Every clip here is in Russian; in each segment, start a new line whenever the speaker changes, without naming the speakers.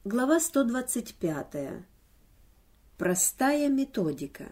Глава 125. Простая методика.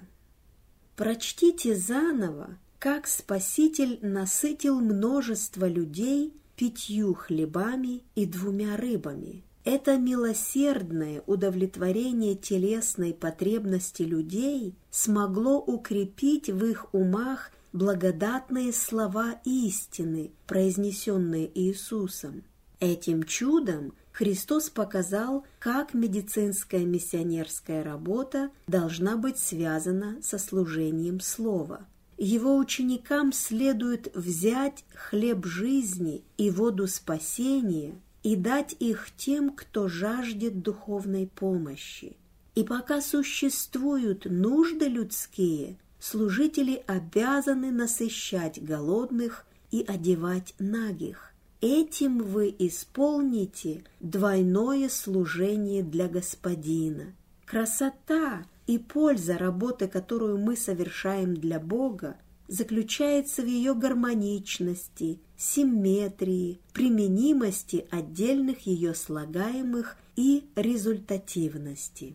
Прочтите заново, как Спаситель насытил множество людей 5 хлебами и 2 рыбами. Это милосердное удовлетворение телесной потребности людей смогло укрепить в их умах благодатные слова истины, произнесенные Иисусом. Этим чудом Христос показал, как медицинская миссионерская работа должна быть связана со служением Слова. Его ученикам следует взять хлеб жизни и воду спасения и дать их тем, кто жаждет духовной помощи. И пока существуют нужды людские, служители обязаны насыщать голодных и одевать нагих. Этим вы исполните двойное служение для Господина. Красота и польза работы, которую мы совершаем для Бога, заключается в ее гармоничности, симметрии, применимости отдельных ее слагаемых и результативности.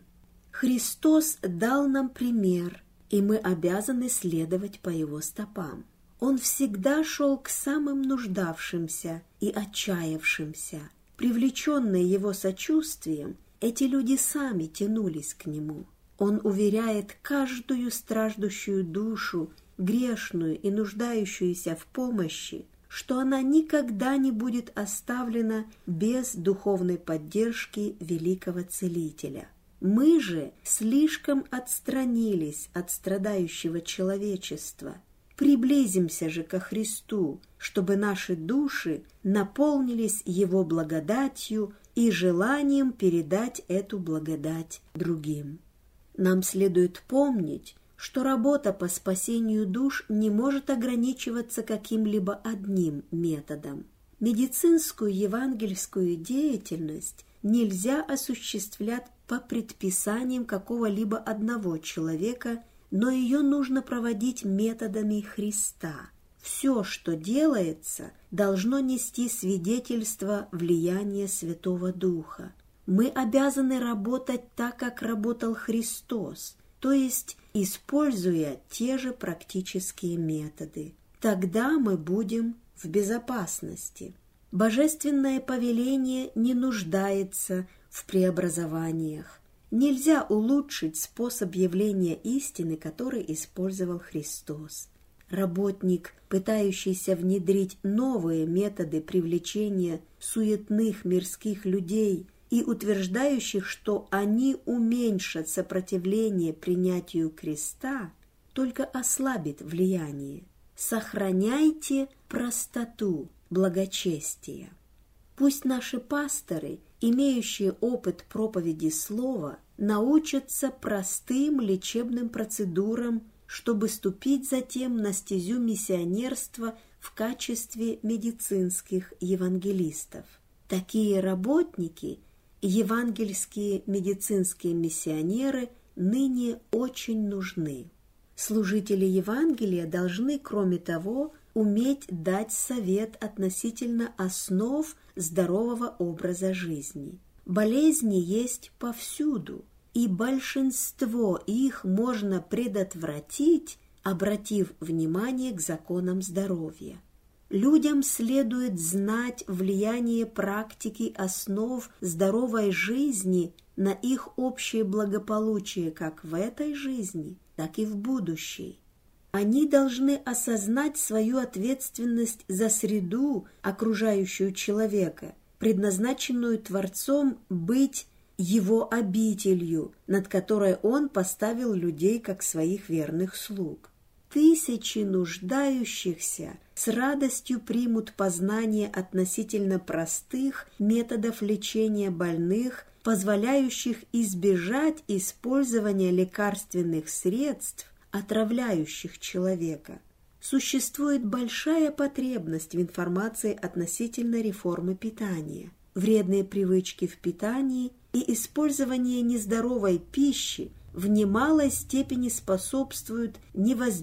Христос дал нам пример, и мы обязаны следовать по его стопам. Он всегда шел к самым нуждавшимся и отчаявшимся. Привлеченные его сочувствием, эти люди сами тянулись к нему. Он уверяет каждую страждущую душу, грешную и нуждающуюся в помощи, что она никогда не будет оставлена без духовной поддержки великого Целителя. Мы же слишком отстранились от страдающего человечества. Приблизимся же ко Христу, чтобы наши души наполнились Его благодатью и желанием передать эту благодать другим. Нам следует помнить, что работа по спасению душ не может ограничиваться каким-либо одним методом. Медицинскую евангельскую деятельность нельзя осуществлять по предписаниям какого-либо одного человека, но ее нужно проводить методами Христа. Все, что делается, должно нести свидетельство влияния Святого Духа. Мы обязаны работать так, как работал Христос, то есть используя те же практические методы. Тогда мы будем в безопасности. Божественное повеление не нуждается в преобразованиях. Нельзя улучшить способ явления истины, который использовал Христос. Работник, пытающийся внедрить новые методы привлечения суетных мирских людей и утверждающих, что они уменьшат сопротивление принятию креста, только ослабит влияние. Сохраняйте простоту благочестия. Пусть наши пасторы, имеющие опыт проповеди слова, научатся простым лечебным процедурам, чтобы ступить затем на стезю миссионерства в качестве медицинских евангелистов. Такие работники, евангельские медицинские миссионеры, ныне очень нужны. Служители Евангелия должны, кроме того, уметь дать совет относительно основ здорового образа жизни. Болезни есть повсюду, и большинство их можно предотвратить, обратив внимание к законам здоровья. Людям следует знать влияние практики основ здоровой жизни на их общее благополучие как в этой жизни, так и в будущей. Они должны осознать свою ответственность за среду, окружающую человека, предназначенную Творцом быть его обителью, над которой он поставил людей как своих верных слуг. Тысячи нуждающихся с радостью примут познание относительно простых методов лечения больных, позволяющих избежать использования лекарственных средств, отравляющих человека. Существует большая потребность в информации относительно реформы питания. Вредные привычки в питании и использование нездоровой пищи в немалой степени способствуют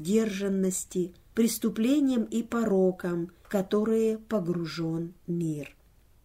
невоздержанности, преступлениям и порокам, в которые погружен мир.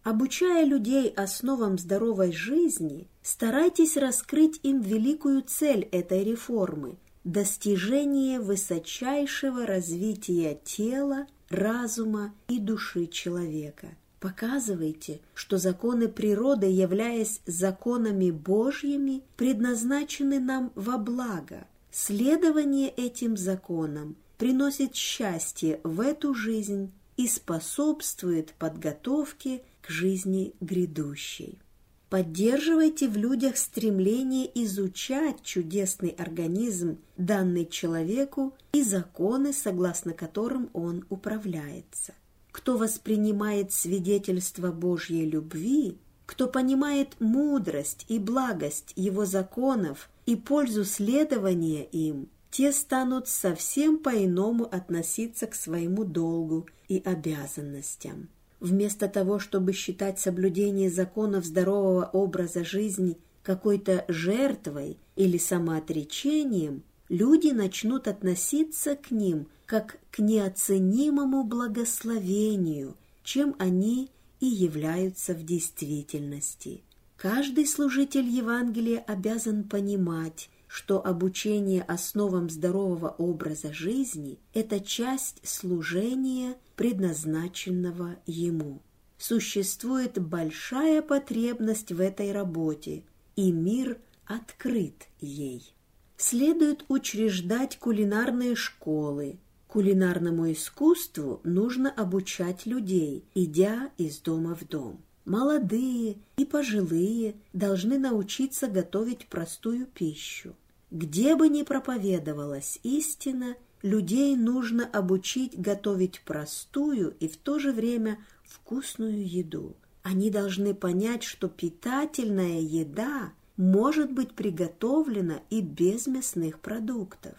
Обучая людей основам здоровой жизни, старайтесь раскрыть им великую цель этой реформы – достижение высочайшего развития тела, разума и души человека. Показывайте, что законы природы, являясь законами Божьими, предназначены нам во благо. Следование этим законам приносит счастье в эту жизнь и способствует подготовке к жизни грядущей. Поддерживайте в людях стремление изучать чудесный организм, данный человеку, и законы, согласно которым он управляется. Кто воспринимает свидетельство Божьей любви, кто понимает мудрость и благость Его законов и пользу следования им, те станут совсем по-иному относиться к своему долгу и обязанностям. Вместо того, чтобы считать соблюдение законов здорового образа жизни какой-то жертвой или самоотречением, люди начнут относиться к ним как к неоценимому благословению, чем они и являются в действительности. Каждый служитель Евангелия обязан понимать, что обучение основам здорового образа жизни – это часть служения, предназначенного ему. Существует большая потребность в этой работе, и мир открыт ей. Следует учреждать кулинарные школы. Кулинарному искусству нужно обучать людей, идя из дома в дом. Молодые и пожилые должны научиться готовить простую пищу. Где бы ни проповедовалась истина, людей нужно обучить готовить простую и в то же время вкусную еду. Они должны понять, что питательная еда может быть приготовлена и без мясных продуктов.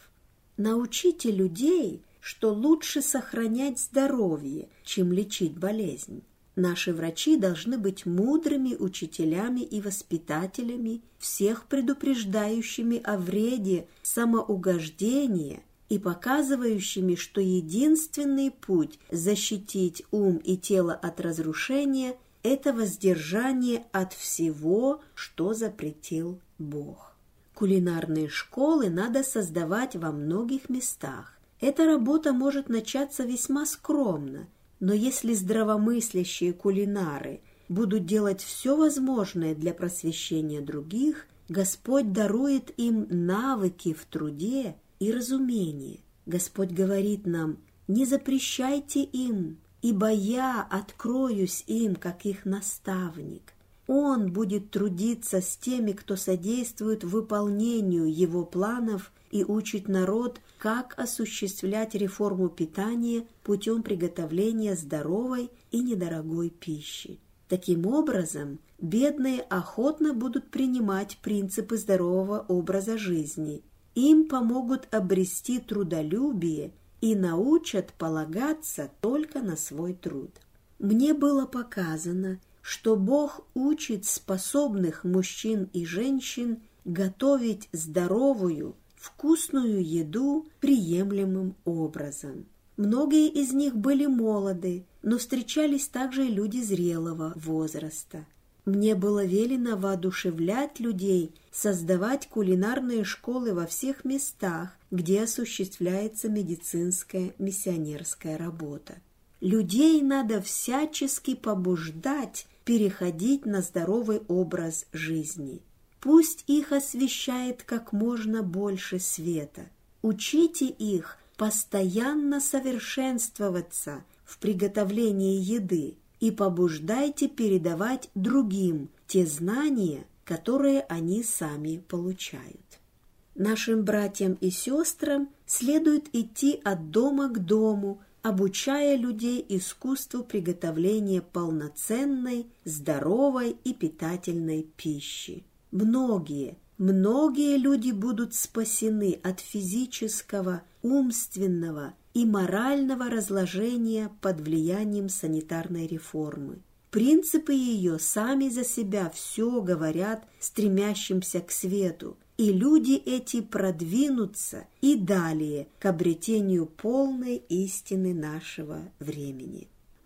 Научите людей, что лучше сохранять здоровье, чем лечить болезнь. Наши врачи должны быть мудрыми учителями и воспитателями, всех предупреждающими о вреде самоугождения и показывающими, что единственный путь защитить ум и тело от разрушения – это воздержание от всего, что запретил Бог. Кулинарные школы надо создавать во многих местах. Эта работа может начаться весьма скромно, но если здравомыслящие кулинары будут делать все возможное для просвещения других, Господь дарует им навыки в труде и разумение. Господь говорит нам: «Не запрещайте им, ибо я откроюсь им, как их наставник». Он будет трудиться с теми, кто содействует выполнению Его планов и учит народ, как осуществлять реформу питания путем приготовления здоровой и недорогой пищи. Таким образом, бедные охотно будут принимать принципы здорового образа жизни. Им помогут обрести трудолюбие и научат полагаться только на свой труд. Мне было показано, что Бог учит способных мужчин и женщин готовить здоровую, вкусную еду приемлемым образом. Многие из них были молоды, но встречались также и люди зрелого возраста. Мне было велено воодушевлять людей, создавать кулинарные школы во всех местах, где осуществляется медицинская миссионерская работа. Людей надо всячески побуждать переходить на здоровый образ жизни. Пусть их освещает как можно больше света. Учите их постоянно совершенствоваться в приготовлении еды и побуждайте передавать другим те знания, которые они сами получают. Нашим братьям и сестрам следует идти от дома к дому, обучая людей искусству приготовления полноценной, здоровой и питательной пищи. Многие люди будут спасены от физического, умственного и морального разложения под влиянием санитарной реформы. Принципы ее сами за себя все говорят стремящимся к свету, и люди эти продвинутся и далее к обретению полной истины нашего времени.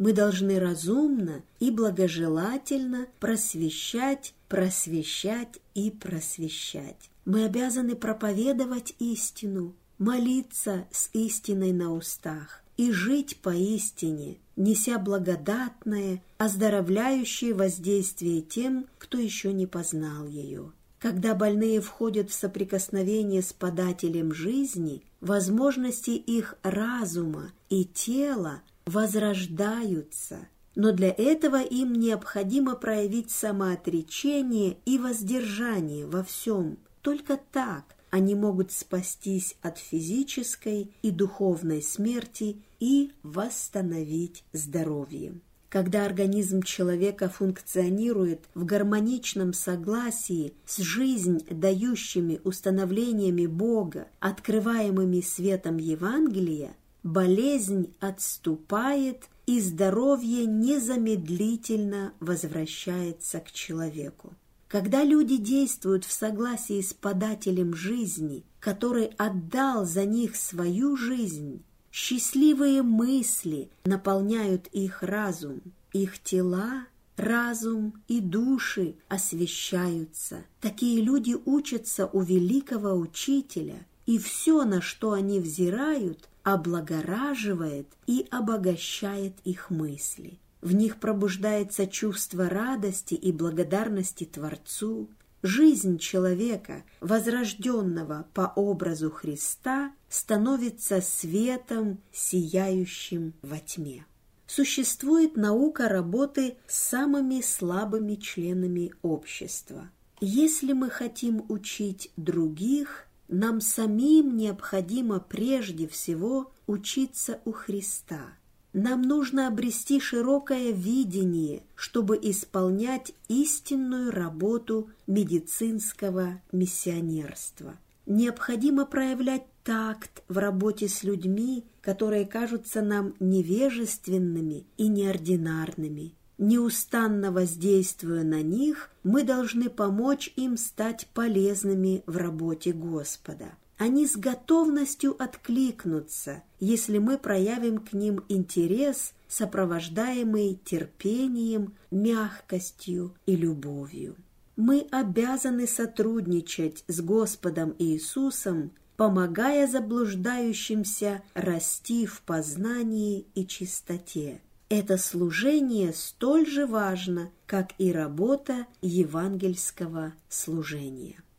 Мы должны разумно и благожелательно просвещать, просвещать и просвещать. Мы обязаны проповедовать истину, молиться с истиной на устах и жить поистине, неся благодатное, оздоровляющее воздействие тем, кто еще не познал ее. Когда больные входят в соприкосновение с подателем жизни, возможности их разума и тела возрождаются, но для этого им необходимо проявить самоотречение и воздержание во всем. Только так они могут спастись от физической и духовной смерти и восстановить здоровье. Когда организм человека функционирует в гармоничном согласии с жизнь дающими установлениями Бога, открываемыми светом Евангелия, болезнь отступает, и здоровье незамедлительно возвращается к человеку. Когда люди действуют в согласии с подателем жизни, который отдал за них свою жизнь, счастливые мысли наполняют их разум, их тела, разум и души освещаются. Такие люди учатся у великого учителя, и все, на что они взирают, облагораживает и обогащает их мысли. В них пробуждается чувство радости и благодарности Творцу. Жизнь человека, возрожденного по образу Христа, становится светом, сияющим во тьме. Существует наука работы с самыми слабыми членами общества. Если мы хотим учить других, нам самим необходимо прежде всего учиться у Христа. Нам нужно обрести широкое видение, чтобы исполнять истинную работу медицинского миссионерства. Необходимо проявлять такт в работе с людьми, которые кажутся нам невежественными и неординарными. Неустанно воздействуя на них, мы должны помочь им стать полезными в работе Господа. Они с готовностью откликнутся, если мы проявим к ним интерес, сопровождаемый терпением, мягкостью и любовью. Мы обязаны сотрудничать с Господом Иисусом, помогая заблуждающимся расти в познании и чистоте. Это служение столь же важно, как и работа евангельского служения.